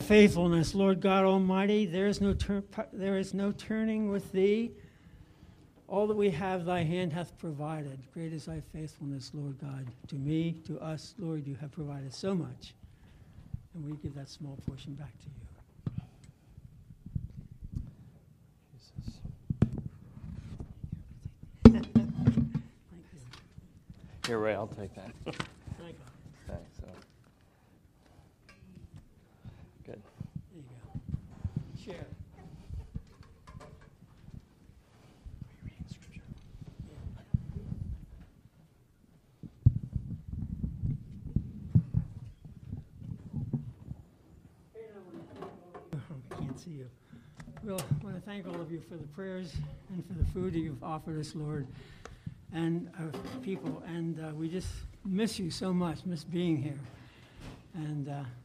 faithfulness, Lord God Almighty. There is no turning with thee. All that we have, thy hand hath provided. Great is thy faithfulness, Lord God. To me, to us, Lord, you have provided so much. And we give that small portion back to you. Jesus. Here, Ray, I'll take that. Thank you. Thanks. Good. There you go. Share. Can't see you. Well, I want to thank all of you for the prayers and for the food that you've offered us, Lord, and our people. And we just miss you so much, miss being here. And,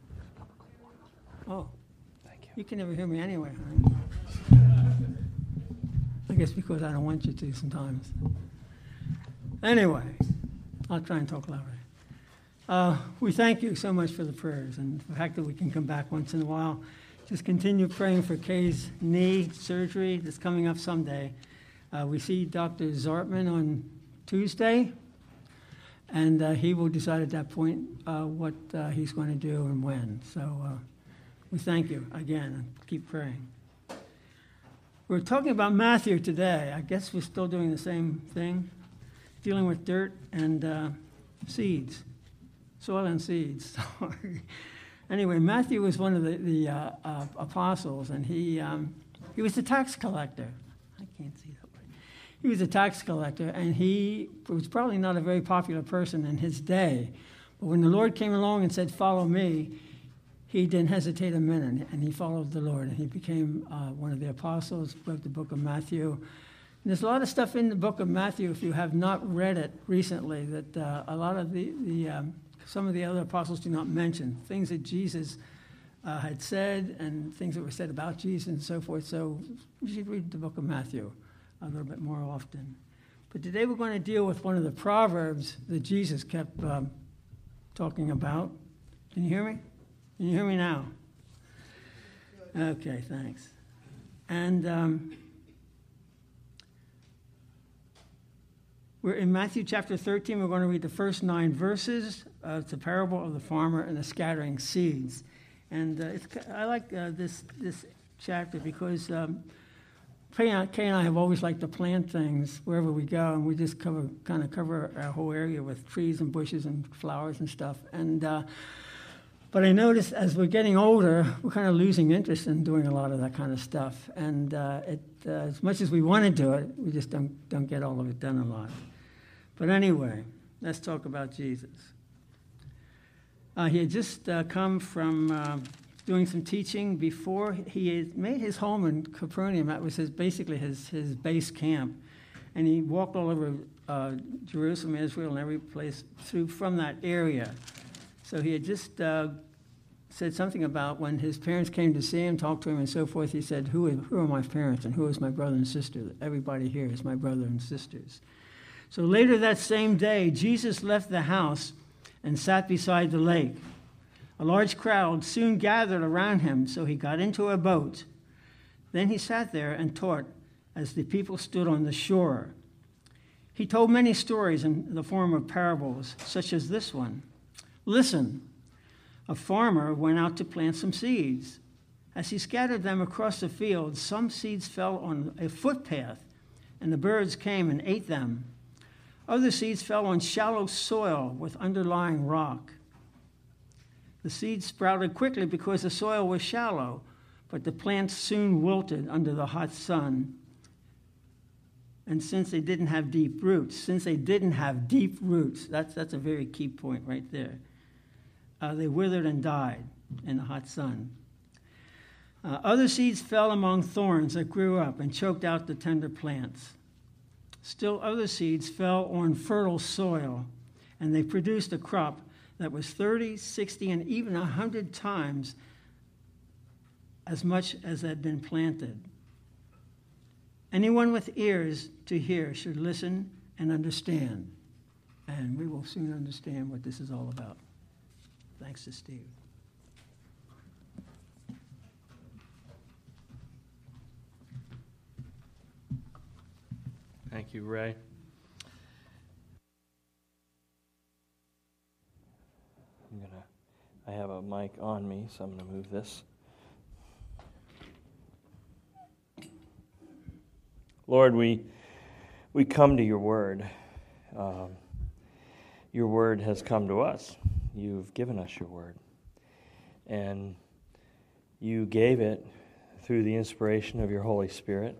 Thank you. You can never hear me anyway, huh? I guess because I don't want you to sometimes. Anyway, I'll try and talk louder. We thank you so much for the prayers and the fact that we can come back once in a while. Just continue praying for Kay's knee surgery that's coming up someday. We see Dr. Zartman on Tuesday, and he will decide at that point what he's going to do and when. So we thank you again and keep praying. We're talking about Matthew today. I guess we're still doing the same thing, dealing with dirt and seeds, soil and seeds. Sorry. Anyway, Matthew was one of the apostles, and he was a tax collector. I can't see that way. He was a tax collector, and he was probably not a very popular person in his day. But when the Lord came along and said, "Follow me," he didn't hesitate a minute, and he followed the Lord, and he became one of the apostles, wrote the book of Matthew. And there's a lot of stuff in the book of Matthew, if you have not read it recently, that a lot of some of the other apostles do not mention, things that Jesus had said and things that were said about Jesus and so forth. So you should read the book of Matthew a little bit more often. But today we're going to deal with one of the Proverbs that Jesus kept talking about. Can you hear me? Can you hear me now? Okay, thanks. And we're in Matthew chapter 13. We're going to read the first 9 verses. It's a parable of the farmer and the scattering seeds. And I like this chapter because Kay and I have always liked to plant things wherever we go, and we just kind of cover our whole area with trees and bushes and flowers and stuff. And but I noticed as we're getting older, we're kind of losing interest in doing a lot of that kind of stuff. And as much as we want to do it, we just don't get all of it done a lot. But anyway, let's talk about Jesus. He had just come from doing some teaching before. He had made his home in Capernaum. That was basically his base camp. And he walked all over Jerusalem, Israel, and every place from that area. So he had just said something about when his parents came to see him, talk to him, and so forth. He said, who are my parents and who is my brother and sister? Everybody here is my brother and sisters. So later that same day, Jesus left the house and sat beside the lake. A large crowd soon gathered around him, so he got into a boat. Then he sat there and taught as the people stood on the shore. He told many stories in the form of parables, such as this one. Listen, a farmer went out to plant some seeds. As he scattered them across the field, some seeds fell on a footpath, and the birds came and ate them. Other seeds fell on shallow soil with underlying rock. The seeds sprouted quickly because the soil was shallow, but the plants soon wilted under the hot sun. And since they didn't have deep roots, that's a very key point right there. They withered and died in the hot sun. Other seeds fell among thorns that grew up and choked out the tender plants. Still other seeds fell on fertile soil, and they produced a crop that was 30, 60, and even 100 times as much as had been planted. Anyone with ears to hear should listen and understand. And we will soon understand what this is all about. Thanks to Steve. Thank you, Ray. I have a mic on me, so I'm going to move this. Lord, we come to your word. Your word has come to us. You've given us your word. And you gave it through the inspiration of your Holy Spirit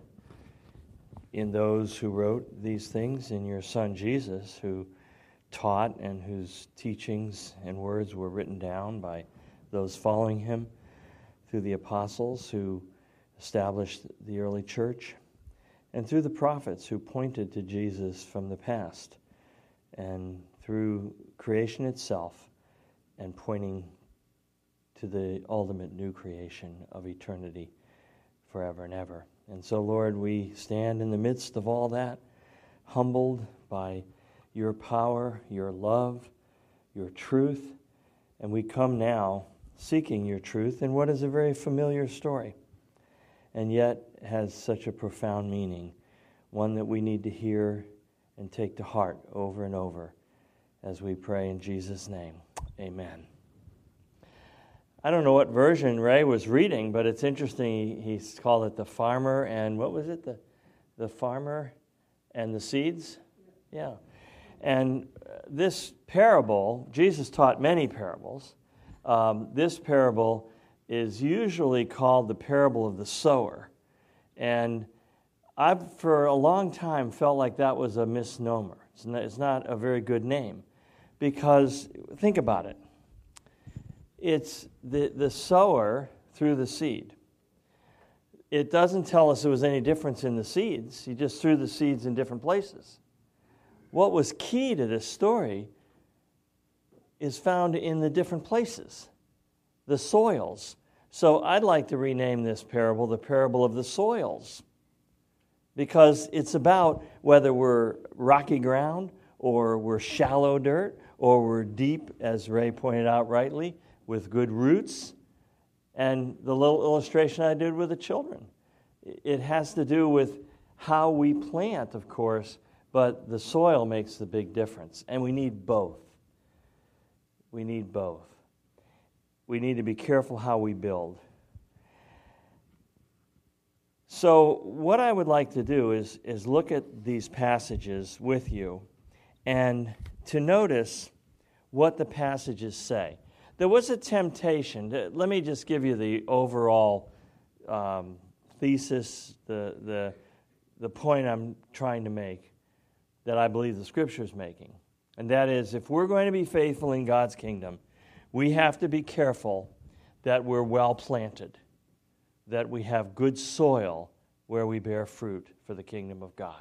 in those who wrote these things, in your Son Jesus, who taught and whose teachings and words were written down by those following him, through the apostles who established the early church, and through the prophets who pointed to Jesus from the past, and through creation itself and pointing to the ultimate new creation of eternity forever and ever. And so, Lord, we stand in the midst of all that, humbled by your power, your love, your truth, and we come now seeking your truth in what is a very familiar story, and yet has such a profound meaning, one that we need to hear and take to heart over and over as we pray in Jesus' name. Amen. I don't know what version Ray was reading, but it's interesting. He's called it the farmer and what was it? The farmer and the seeds? Yeah. And this parable, Jesus taught many parables. This parable is usually called the parable of the sower. And I've, for a long time, felt like that was a misnomer. It's not a very good name. Because, think about it. It's the sower threw the seed. It doesn't tell us there was any difference in the seeds. He just threw the seeds in different places. What was key to this story is found in the different places, the soils. So I'd like to rename this parable the parable of the soils, because it's about whether we're rocky ground or we're shallow dirt or we're deep, as Ray pointed out rightly, with good roots. And the little illustration I did with the children, it has to do with how we plant, of course, but the soil makes the big difference, and we need both. We need both. We need to be careful how we build. So what I would like to do is look at these passages with you and to notice what the passages say. There was a temptation. Let me just give you the overall thesis, the point I'm trying to make, that I believe the Scripture is making. And that is, if we're going to be faithful in God's kingdom, we have to be careful that we're well planted, that we have good soil where we bear fruit for the kingdom of God.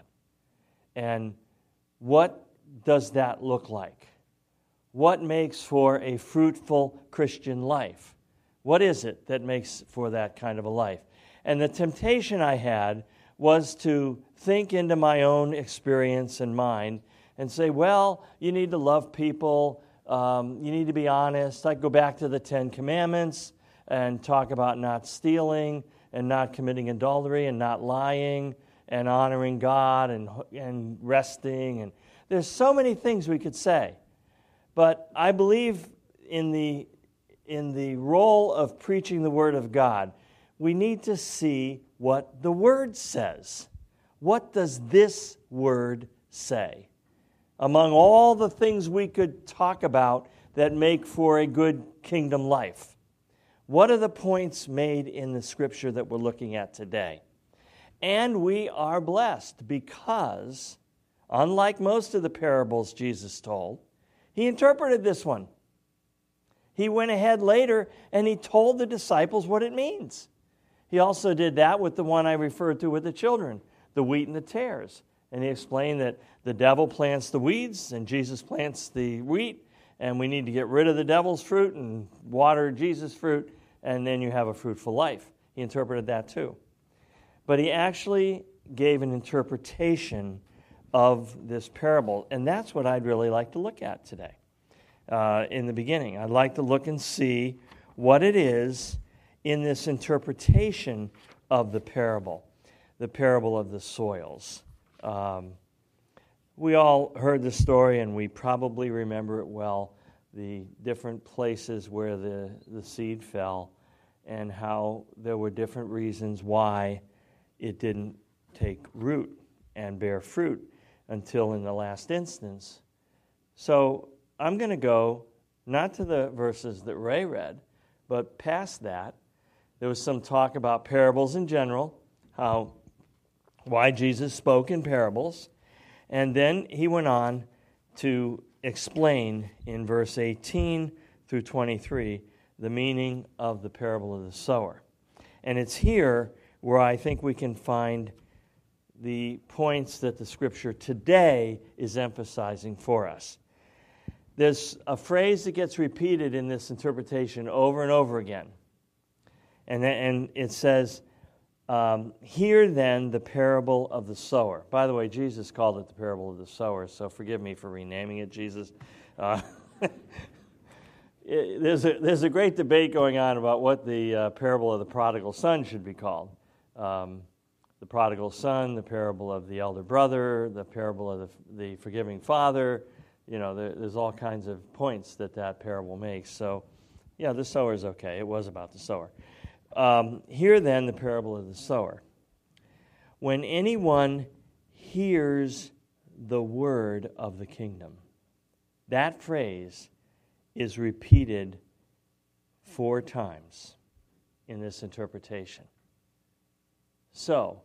And what does that look like? What makes for a fruitful Christian life? What is it that makes for that kind of a life? And the temptation I had was to think into my own experience and mind and say, well, you need to love people, you need to be honest. I'd go back to the 10 Commandments and talk about not stealing and not committing adultery and not lying and honoring God and resting. And there's so many things we could say. But I believe in the role of preaching the Word of God, we need to see what the Word says. What does this Word say? Among all the things we could talk about that make for a good kingdom life, what are the points made in the Scripture that we're looking at today? And we are blessed because, unlike most of the parables Jesus told, he interpreted this one. He went ahead later and he told the disciples what it means. He also did that with the one I referred to with the children, the wheat and the tares. And he explained that the devil plants the weeds and Jesus plants the wheat, and we need to get rid of the devil's fruit and water Jesus' fruit, and then you have a fruitful life. He interpreted that too. But he actually gave an interpretation of this parable, and that's what I'd really like to look at today. In the beginning, I'd like to look and see what it is in this interpretation of the parable of the soils. We all heard the story, and we probably remember it well, the different places where the seed fell and how there were different reasons why it didn't take root and bear fruit until in the last instance. So I'm going to go not to the verses that Ray read, but past that. There was some talk about parables in general, why Jesus spoke in parables, and then he went on to explain in verse 18 through 23 the meaning of the parable of the sower. And it's here where I think we can find the points that the Scripture today is emphasizing for us. There's a phrase that gets repeated in this interpretation over and over again. And it says, hear then the parable of the sower. By the way, Jesus called it the parable of the sower, so forgive me for renaming it, Jesus. There's a great debate going on about what the parable of the prodigal son should be called. The prodigal son, the parable of the elder brother, the parable of the forgiving father. You know, there's all kinds of points that parable makes. So, yeah, the sower is okay. It was about the sower. Hear then the parable of the sower. When anyone hears the word of the kingdom, that phrase is repeated 4 times in this interpretation. So,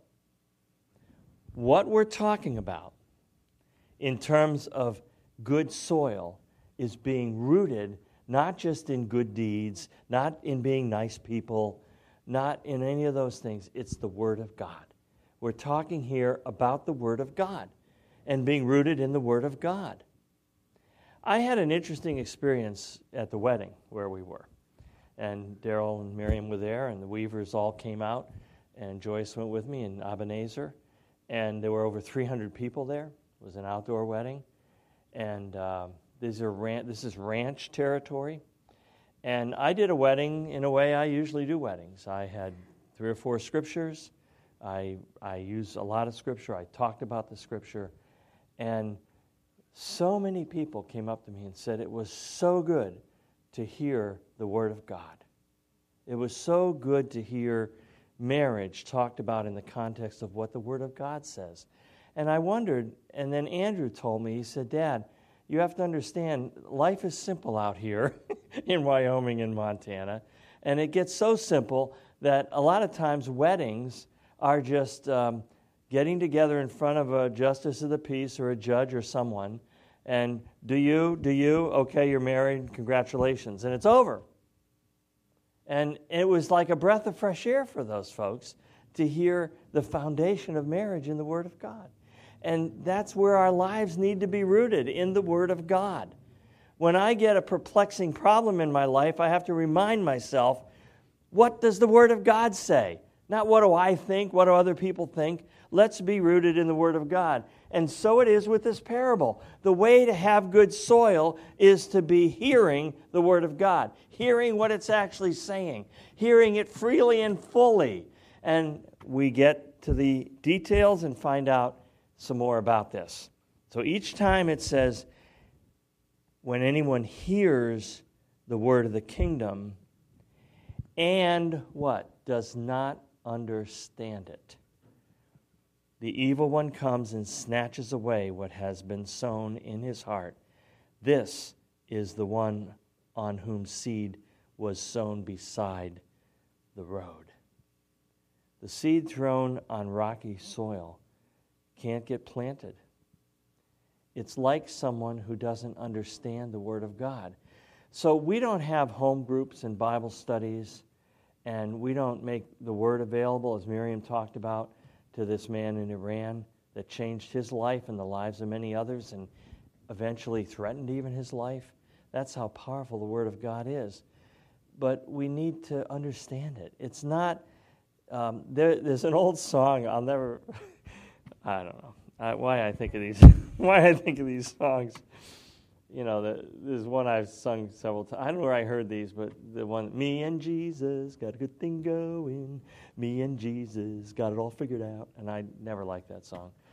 what we're talking about in terms of good soil is being rooted not just in good deeds, not in being nice people, not in any of those things. It's the Word of God. We're talking here about the Word of God and being rooted in the Word of God. I had an interesting experience at the wedding where we were. And Daryl and Miriam were there, and the Weavers all came out, and Joyce went with me, and Ebenezer. And there were over 300 people there. It was an outdoor wedding. And this is ranch territory. And I did a wedding in a way I usually do weddings. I had 3 or 4 scriptures. I used a lot of scripture. I talked about the scripture. And so many people came up to me and said it was so good to hear the Word of God. It was so good to hear marriage talked about in the context of what the Word of God says. And I wondered, and then Andrew told me, he said, Dad, you have to understand, life is simple out here in Wyoming and Montana, and it gets so simple that a lot of times weddings are just getting together in front of a justice of the peace or a judge or someone, and do you, okay, you're married, congratulations, and it's over. And it was like a breath of fresh air for those folks to hear the foundation of marriage in the Word of God. And that's where our lives need to be rooted, in the Word of God. When I get a perplexing problem in my life, I have to remind myself, what does the Word of God say? Not what do I think, what do other people think. Let's be rooted in the Word of God. And so it is with this parable. The way to have good soil is to be hearing the Word of God, hearing what it's actually saying, hearing it freely and fully. And we get to the details and find out some more about this. So each time it says, when anyone hears the word of the kingdom and what? Does not understand it. The evil one comes and snatches away what has been sown in his heart. This is the one on whom seed was sown beside the road. The seed thrown on rocky soil can't get planted. It's like someone who doesn't understand the Word of God. So we don't have home groups and Bible studies, and we don't make the Word available, as Miriam talked about, to this man in Iran that changed his life and the lives of many others and eventually threatened even his life. That's how powerful the Word of God is. But we need to understand it. It's not, there's an old song, I'll never... I don't know why I think of these songs. You know, there's one I've sung several times. I don't know where I heard these, but the one, me and Jesus got a good thing going. Me and Jesus got it all figured out. And I never liked that song.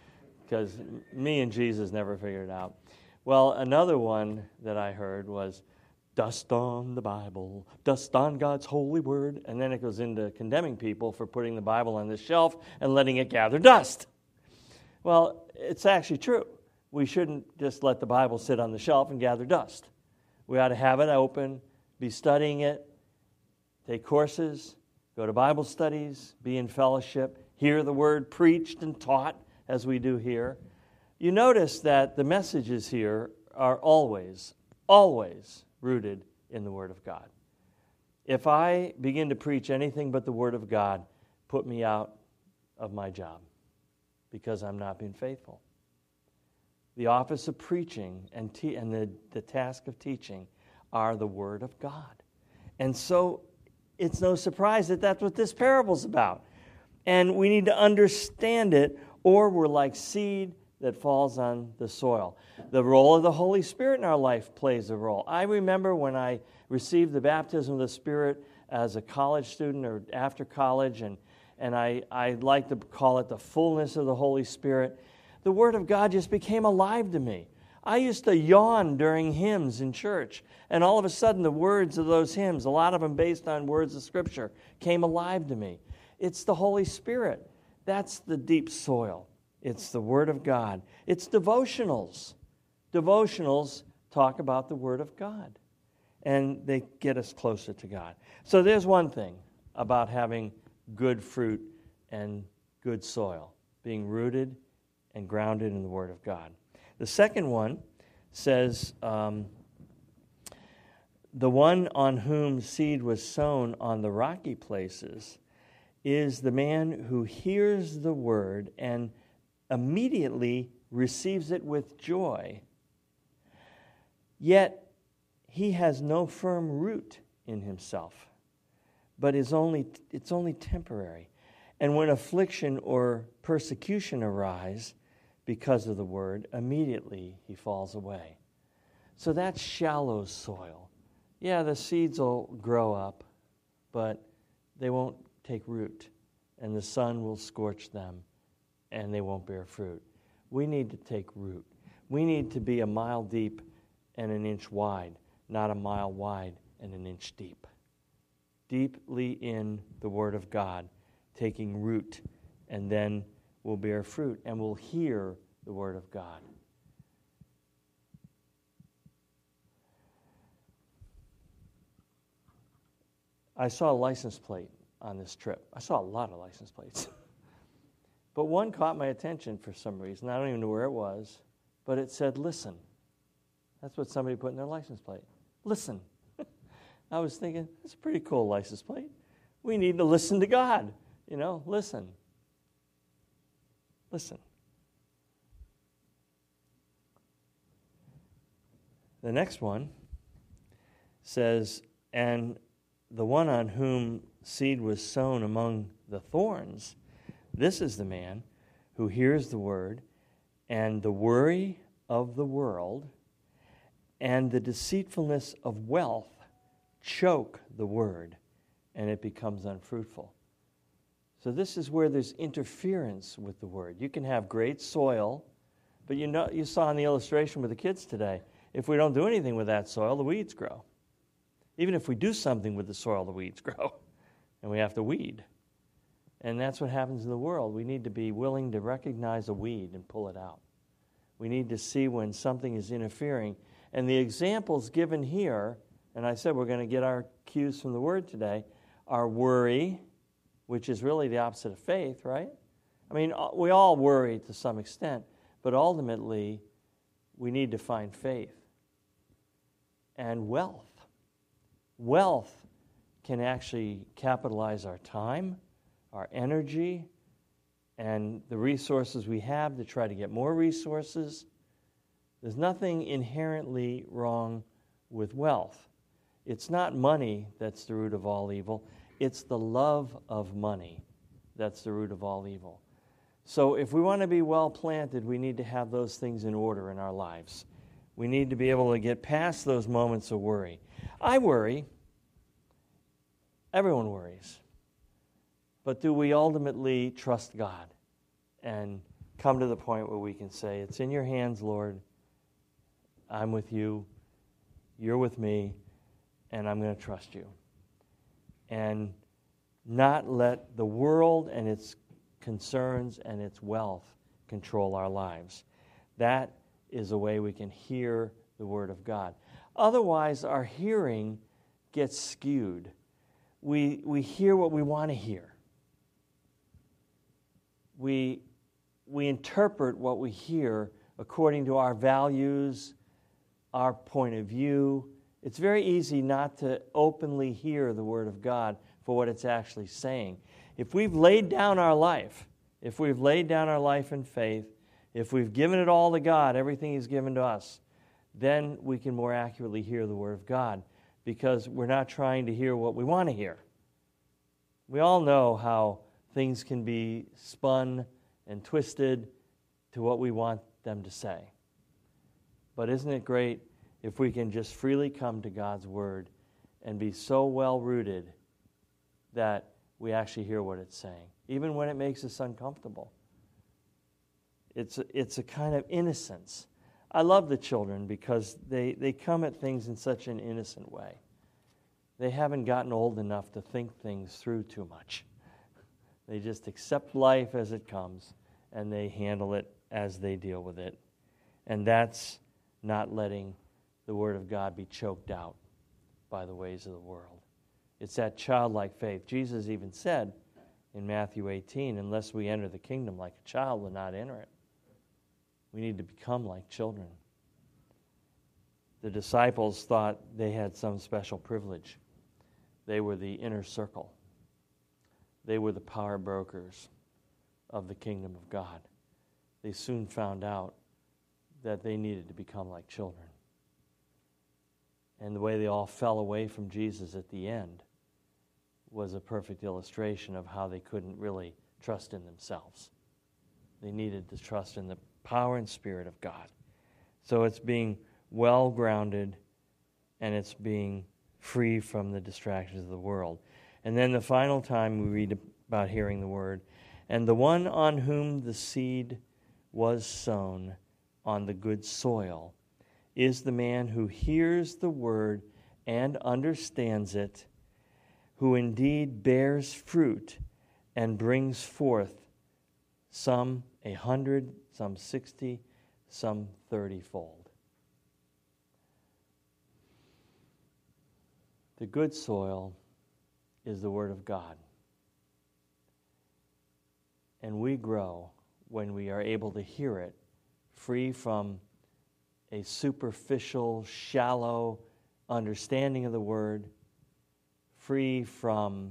because me and Jesus never figured it out. Well, another one that I heard was, dust on the Bible, dust on God's holy word. And then it goes into condemning people for putting the Bible on the shelf and letting it gather dust. Well, it's actually true. We shouldn't just let the Bible sit on the shelf and gather dust. We ought to have it open, be studying it, take courses, go to Bible studies, be in fellowship, hear the word preached and taught as we do here. You notice that the messages here are always rooted in the Word of God. If I begin to preach anything but the Word of God, put me out of my job because I'm not being faithful. The office of preaching and the task of teaching are the Word of God. And so it's no surprise that that's what this parable's about. And we need to understand it, or we're like seed that falls on the soil. The role of the Holy Spirit in our life plays a role. I remember when I received the baptism of the Spirit as a college student or after college, and I like to call it the fullness of the Holy Spirit. The Word of God just became alive to me. I used to yawn during hymns in church, and all of a sudden the words of those hymns, a lot of them based on words of Scripture, came alive to me. It's the Holy Spirit. That's the deep soil. It's the Word of God. It's devotionals. Devotionals talk about the Word of God, and they get us closer to God. So there's one thing about having good fruit and good soil, being rooted and grounded in the Word of God. The second one says, the one on whom seed was sown on the rocky places is the man who hears the word and immediately receives it with joy. Yet he has no firm root in himself, but it's only temporary. And when affliction or persecution arise because of the word, immediately he falls away. So that's shallow soil. Yeah, the seeds will grow up, but they won't take root, and the sun will scorch them, and they won't bear fruit. We need to take root. We need to be a mile deep and an inch wide, not a mile wide and an inch deep. Deeply in the Word of God, taking root, and then we'll bear fruit, and we'll hear the Word of God. I saw a license plate on this trip. I saw a lot of license plates. But one caught my attention for some reason. I don't even know where it was, but it said, listen. That's what somebody put in their license plate. Listen. I was thinking, that's a pretty cool license plate. We need to listen to God. Listen. Listen. The next one says, and the one on whom seed was sown among the thorns, this is the man who hears the word, and the worry of the world and the deceitfulness of wealth choke the word, and it becomes unfruitful. So this is where there's interference with the word. You can have great soil, but you saw in the illustration with the kids today, if we don't do anything with that soil, the weeds grow. Even if we do something with the soil, the weeds grow, and we have to weed. And that's what happens in the world. We need to be willing to recognize a weed and pull it out. We need to see when something is interfering. And the examples given here, and I said we're going to get our cues from the Word today, are worry, which is really the opposite of faith, right? I mean, we all worry to some extent, but ultimately, we need to find faith. And wealth. Wealth can actually capitalize our time, our energy, and the resources we have to try to get more resources. There's nothing inherently wrong with wealth. It's not money that's the root of all evil. It's the love of money that's the root of all evil. So if we want to be well planted, we need to have those things in order in our lives. We need to be able to get past those moments of worry. I worry. Everyone worries. But do we ultimately trust God and come to the point where we can say, it's in your hands, Lord. I'm with you. You're with me. And I'm going to trust you. And not let the world and its concerns and its wealth control our lives. That is a way we can hear the Word of God. Otherwise, our hearing gets skewed. We hear what we want to hear. We interpret what we hear according to our values, our point of view. It's very easy not to openly hear the Word of God for what it's actually saying. If we've laid down our life, in faith, if we've given it all to God, everything He's given to us, then we can more accurately hear the Word of God, because we're not trying to hear what we want to hear. We all know how things can be spun and twisted to what we want them to say. But isn't it great if we can just freely come to God's Word and be so well rooted that we actually hear what it's saying, even when it makes us uncomfortable? It's a kind of innocence. I love the children because they come at things in such an innocent way. They haven't gotten old enough to think things through too much. They just accept life as it comes, and they handle it as they deal with it. And that's not letting the Word of God be choked out by the ways of the world. It's that childlike faith. Jesus even said in Matthew 18, unless we enter the kingdom like a child, we'll not enter it. We need to become like children. The disciples thought they had some special privilege. They were the inner circle. They were the power brokers of the kingdom of God. They soon found out that they needed to become like children. And the way they all fell away from Jesus at the end was a perfect illustration of how they couldn't really trust in themselves. They needed to trust in the power and Spirit of God. So it's being well grounded, and it's being free from the distractions of the world. And then the final time we read about hearing the Word, and the one on whom the seed was sown on the good soil is the man who hears the Word and understands it, who indeed bears fruit and brings forth some 100, some 60, some 30-fold. The good soil is the Word of God. And we grow when we are able to hear it, free from a superficial, shallow understanding of the Word, free from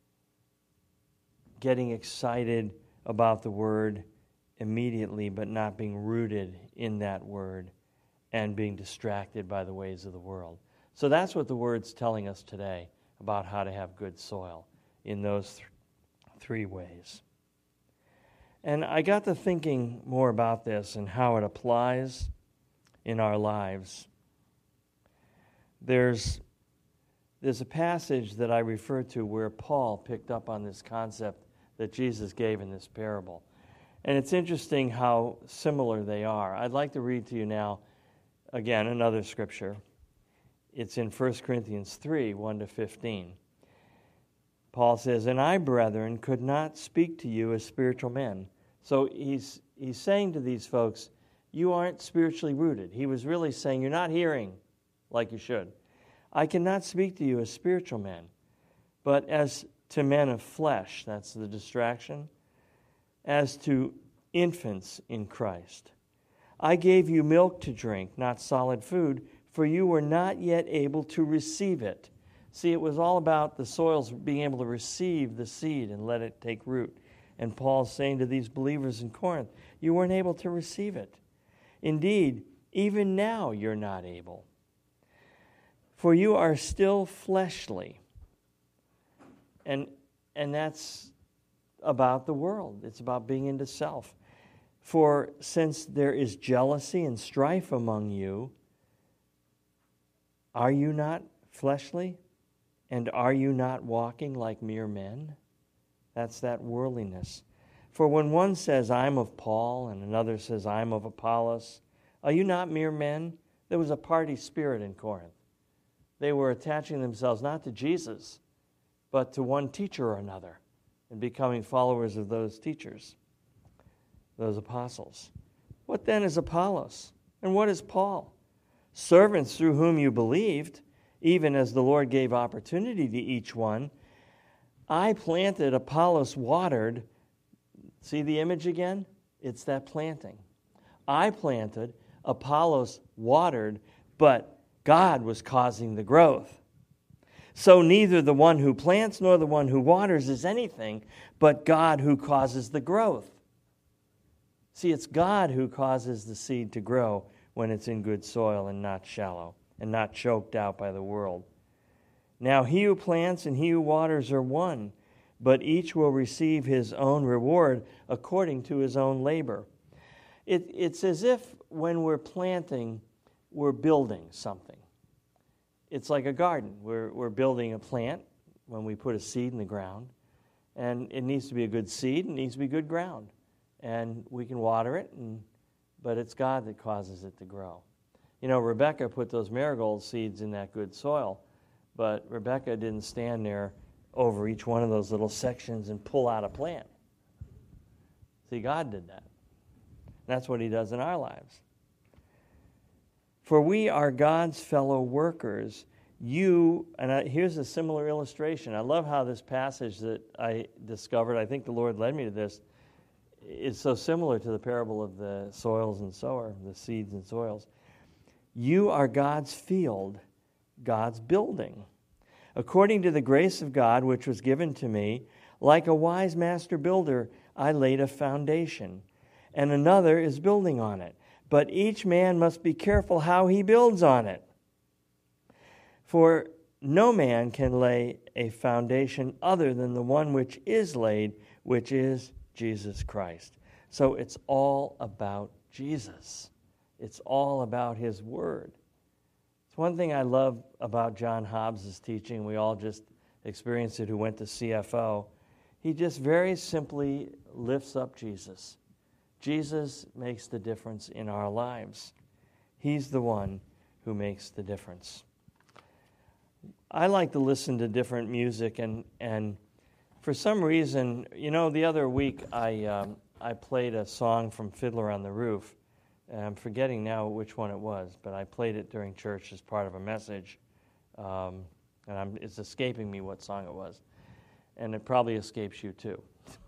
getting excited about the Word immediately, but not being rooted in that Word and being distracted by the ways of the world. So that's what the Word's telling us today about how to have good soil in those three ways. And I got to thinking more about this and how it applies in our lives. There's a passage that I refer to where Paul picked up on this concept that Jesus gave in this parable. And it's interesting how similar they are. I'd like to read to you now, again, another scripture. It's in 1 Corinthians 3, 1-15. Paul says, "And I, brethren, could not speak to you as spiritual men." So he's saying to these folks, you aren't spiritually rooted. He was really saying, you're not hearing like you should. "I cannot speak to you as spiritual men, but as to men of flesh," that's the distraction, "as to infants in Christ. I gave you milk to drink, not solid food, for you were not yet able to receive it." See, it was all about the soils being able to receive the seed and let it take root. And Paul's saying to these believers in Corinth, you weren't able to receive it. Indeed, even now you're not able. For you are still fleshly. And that's about the world. It's about being into self. "For since there is jealousy and strife among you, are you not fleshly? And are you not walking like mere men?" That's that worldliness. For when one says, I'm of Paul, and another says, I'm of Apollos, are you not mere men? There was a party spirit in Corinth. They were attaching themselves not to Jesus, but to one teacher or another, and becoming followers of those teachers, those apostles. What then is Apollos? And what is Paul? Servants through whom you believed, even as the Lord gave opportunity to each one. I planted, Apollos watered. See the image again? It's that planting. I planted, Apollos watered, but God was causing the growth. So neither the one who plants nor the one who waters is anything, but God who causes the growth. See, it's God who causes the seed to grow when it's in good soil and not shallow and not choked out by the world. Now he who plants and he who waters are one, but each will receive his own reward according to his own labor. It's as if when we're planting, we're building something. It's like a garden. We're building a plant when we put a seed in the ground, and it needs to be a good seed, and it needs to be good ground. And we can water it, but it's God that causes it to grow. You know, Rebecca put those marigold seeds in that good soil, but Rebecca didn't stand there over each one of those little sections and pull out a plant. See, God did that. That's what he does in our lives. For we are God's fellow workers. Here's a similar illustration. I love how this passage that I discovered, I think the Lord led me to this, is so similar to the parable of the soils and sower, the seeds and soils. You are God's field, God's building. According to the grace of God which was given to me, like a wise master builder, I laid a foundation, and another is building on it. But each man must be careful how he builds on it. For no man can lay a foundation other than the one which is laid, which is Jesus Christ. So it's all about Jesus. It's all about his word. It's one thing I love about John Hobbs' teaching. We all just experienced it who went to CFO. He just very simply lifts up Jesus. Jesus makes the difference in our lives. He's the one who makes the difference. I like to listen to different music, and for some reason, you know, the other week I played a song from Fiddler on the Roof, and I'm forgetting now which one it was, but I played it during church as part of a message, and it's escaping me what song it was, and it probably escapes you too.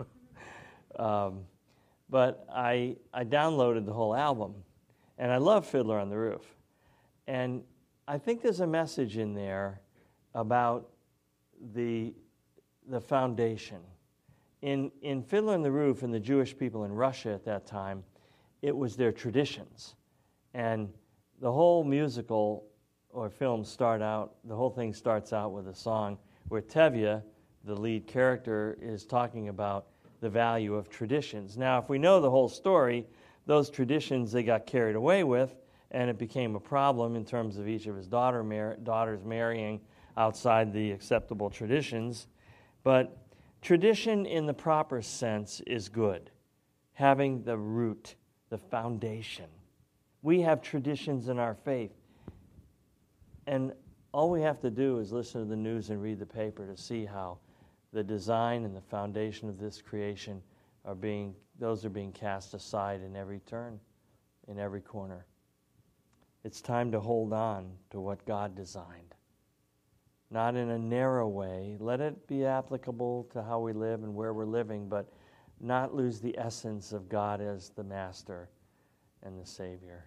But I downloaded the whole album, and I love Fiddler on the Roof. And I think there's a message in there about the foundation. In Fiddler on the Roof and the Jewish people in Russia at that time, it was their traditions. And the whole musical or film the whole thing starts out with a song where Tevye, the lead character, is talking about the value of traditions. Now, if we know the whole story, those traditions they got carried away with, and it became a problem in terms of each of his daughters marrying outside the acceptable traditions. But tradition in the proper sense is good, having the root, the foundation. We have traditions in our faith, and all we have to do is listen to the news and read the paper to see how the design and the foundation of this creation are being cast aside in every turn, in every corner. It's time to hold on to what God designed. Not in a narrow way. Let it be applicable to how we live and where we're living, but not lose the essence of God as the Master and the Savior.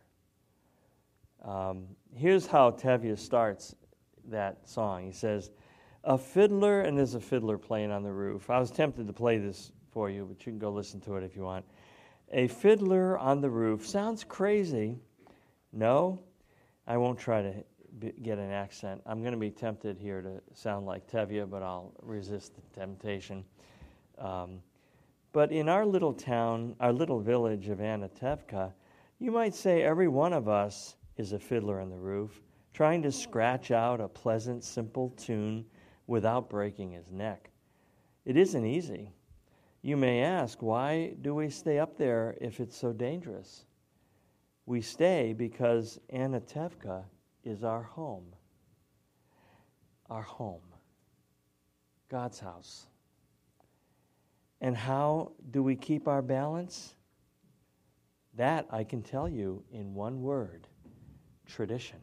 Here's how Tevye starts that song. He says, a fiddler, and there's a fiddler playing on the roof. I was tempted to play this for you, but you can go listen to it if you want. A fiddler on the roof. Sounds crazy. No, I won't try to get an accent. I'm going to be tempted here to sound like Tevye, but I'll resist the temptation. But in our little town, our little village of Anatevka, you might say every one of us is a fiddler on the roof, trying to scratch out a pleasant, simple tune without breaking his neck. It isn't easy. You may ask, why do we stay up there if it's so dangerous? We stay because Anatevka is our home. Our home. God's house. And how do we keep our balance? That I can tell you in one word: tradition.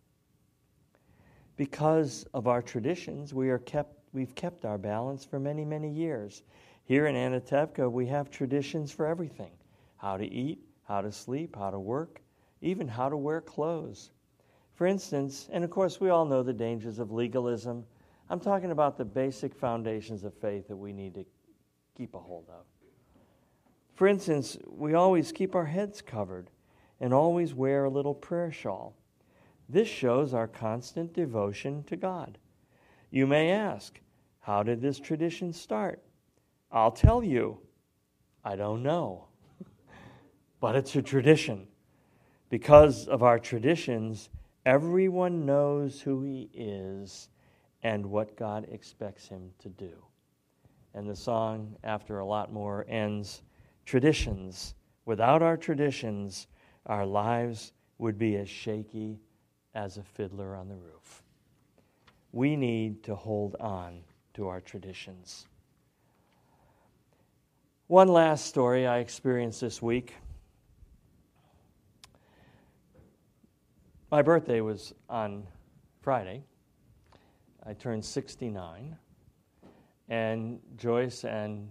Because of our traditions, we've kept our balance for many, many years. Here in Anatevka, we have traditions for everything: how to eat, how to sleep, how to work, even how to wear clothes. For instance, and of course we all know the dangers of legalism. I'm talking about the basic foundations of faith that we need to keep a hold of. For instance, we always keep our heads covered and always wear a little prayer shawl. This shows our constant devotion to God. You may ask, how did this tradition start? I'll tell you, I don't know. But it's a tradition. Because of our traditions, everyone knows who he is and what God expects him to do. And the song, after a lot more, ends, traditions. Without our traditions, our lives would be as shaky as a fiddler on the roof. We need to hold on to our traditions. One last story I experienced this week. My birthday was on Friday. I turned 69. And Joyce and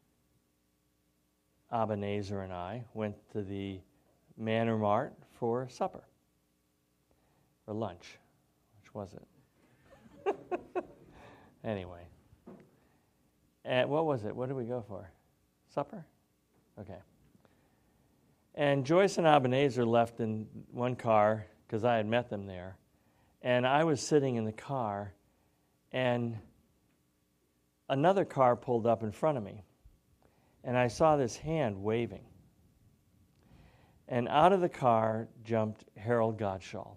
Ebenezer and I went to the Manor Mart for supper. Or lunch. Which was it? Anyway. And what was it? What did we go for? Supper? Okay. And Joyce and Ebenezer left in one car because I had met them there. And I was sitting in the car, and another car pulled up in front of me. And I saw this hand waving. And out of the car jumped Harold Gottschall.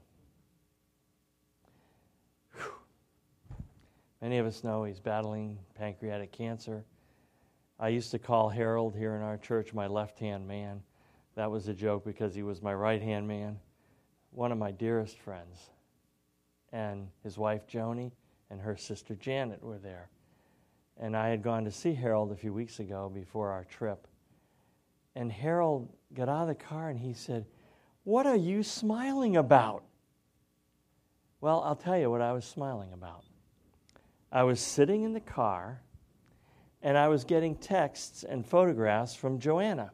Whew. Many of us know he's battling pancreatic cancer. I used to call Harold here in our church my left-hand man. That was a joke because he was my right-hand man. One of my dearest friends. And his wife Joni and her sister Janet were there. And I had gone to see Harold a few weeks ago before our trip. And Harold got out of the car and he said, "What are you smiling about?" Well, I'll tell you what I was smiling about. I was sitting in the car and I was getting texts and photographs from Joanna.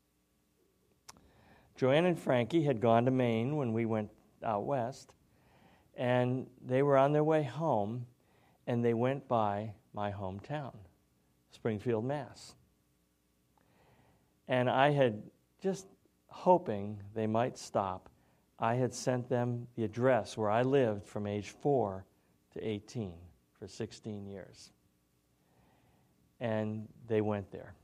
Joanna and Frankie had gone to Maine when we went out west, and they were on their way home, and they went by my hometown, Springfield, Mass. And I had, just hoping they might stop, I had sent them the address where I lived from age 4 to 18 for 16 years. And they went there.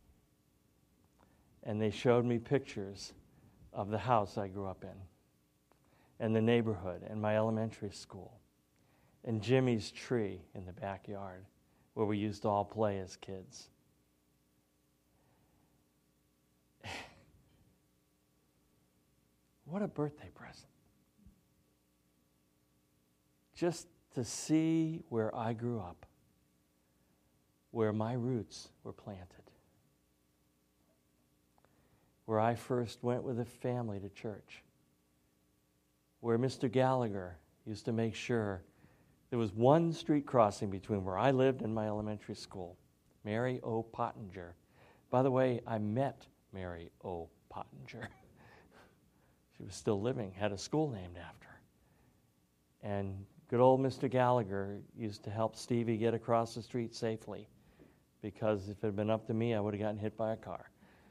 And they showed me pictures of the house I grew up in, and the neighborhood, and my elementary school, and Jimmy's tree in the backyard where we used to all play as kids. What a birthday present. Just to see where I grew up, where my roots were planted, where I first went with a family to church, where Mr. Gallagher used to make sure there was one street crossing between where I lived and my elementary school, Mary O. Pottinger. By the way, I met Mary O. Pottinger. She was still living, had a school named after her. And good old Mr. Gallagher used to help Stevie get across the street safely, because if it had been up to me, I would have gotten hit by a car.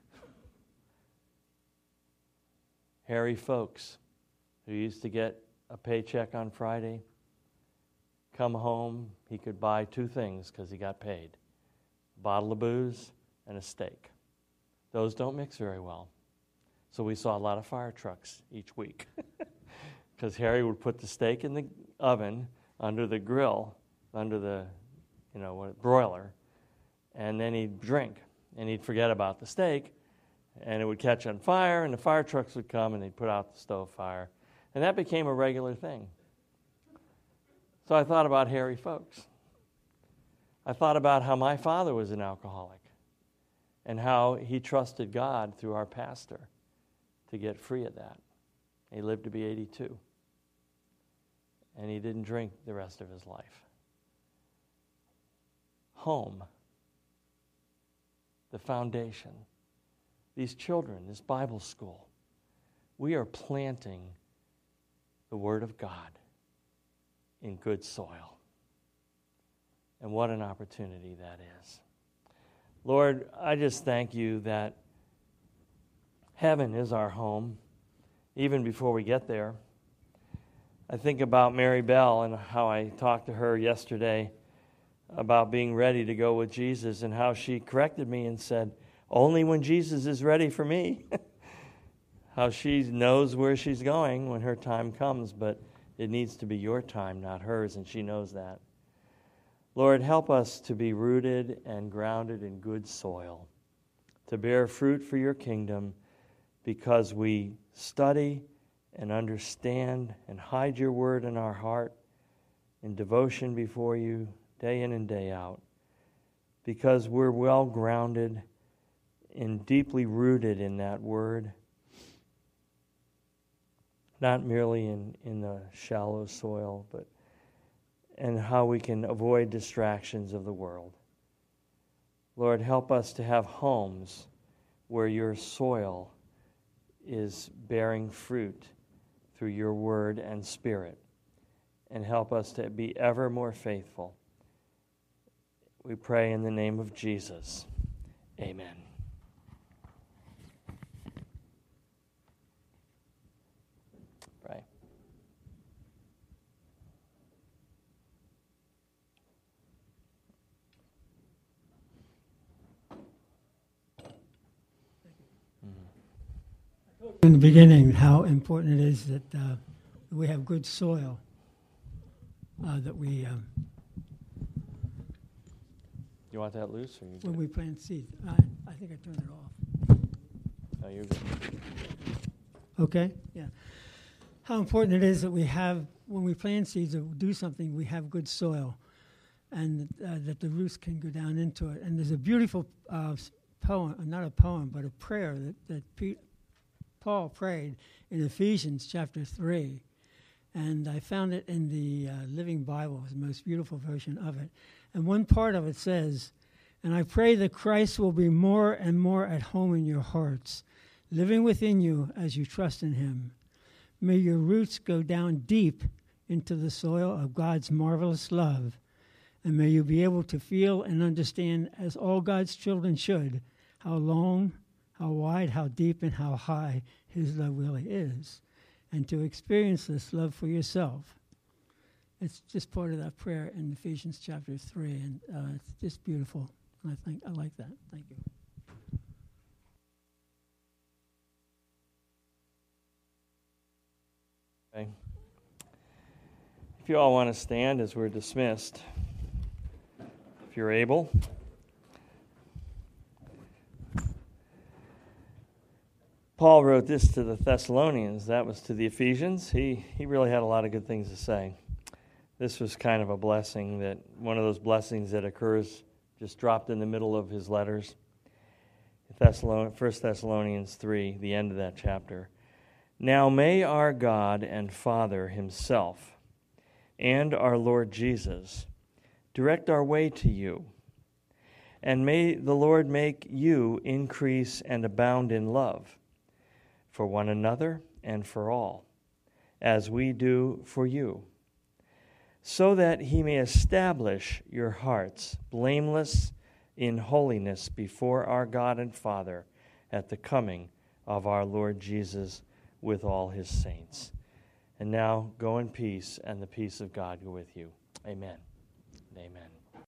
Harry Folks, who used to get a paycheck on Friday, come home, he could buy 2 things because he got paid: a bottle of booze and a steak. Those don't mix very well. So we saw a lot of fire trucks each week because Harry would put the steak in the oven under the grill, under the broiler, and then he'd drink. and he'd forget about the steak, and it would catch on fire, and the fire trucks would come, and they'd put out the stove fire. And that became a regular thing. So I thought about hairy folks. I thought about how my father was an alcoholic and how he trusted God through our pastor to get free of that. He lived to be 82. And he didn't drink the rest of his life. Home. The foundation. These children, this Bible school. We are planting the Word of God in good soil. And what an opportunity that is. Lord, I just thank you that heaven is our home, even before we get there. I think about Mary Bell and how I talked to her yesterday about being ready to go with Jesus, and how she corrected me and said, only when Jesus is ready for me. How she knows where she's going when her time comes, but it needs to be your time, not hers, and she knows that. Lord, help us to be rooted and grounded in good soil, to bear fruit for your kingdom, because we study and understand and hide your word in our heart in devotion before you day in and day out, because we're well grounded and deeply rooted in that word, not merely in the shallow soil, but and how we can avoid distractions of the world. Lord, help us to have homes where your soil is bearing fruit through your word and spirit, and help us to be ever more faithful. We pray in the name of Jesus. Amen. Pray. In the beginning, how important it is that we have good soil, that we You want that loose? Or you when good? we plant seeds. I think I turned it off. No, you're good. Okay? Yeah. How important it is that we have, when we plant seeds or do something, we have good soil, and that the roots can go down into it. And there's a beautiful poem, not a poem, but a prayer that Paul prayed in Ephesians chapter 3. And I found it in the Living Bible. It's the most beautiful version of it. And one part of it says, and I pray that Christ will be more and more at home in your hearts, living within you as you trust in him. May your roots go down deep into the soil of God's marvelous love, and may you be able to feel and understand, as all God's children should, how long, how wide, how deep, and how high his love really is, and to experience this love for yourself. It's just part of that prayer in Ephesians chapter 3, and it's just beautiful. And I like that. Thank you. Okay. If you all want to stand as we're dismissed, if you're able. Paul wrote this to the Thessalonians. That was to the Ephesians. He really had a lot of good things to say. This was kind of a blessing, that one of those blessings that occurs just dropped in the middle of his letters. 1 Thessalonians 3, the end of that chapter. Now may our God and Father himself and our Lord Jesus direct our way to you, and may the Lord make you increase and abound in love for one another and for all, as we do for you, so that he may establish your hearts blameless in holiness before our God and Father at the coming of our Lord Jesus with all his saints. And now go in peace, and the peace of God go with you. Amen and amen.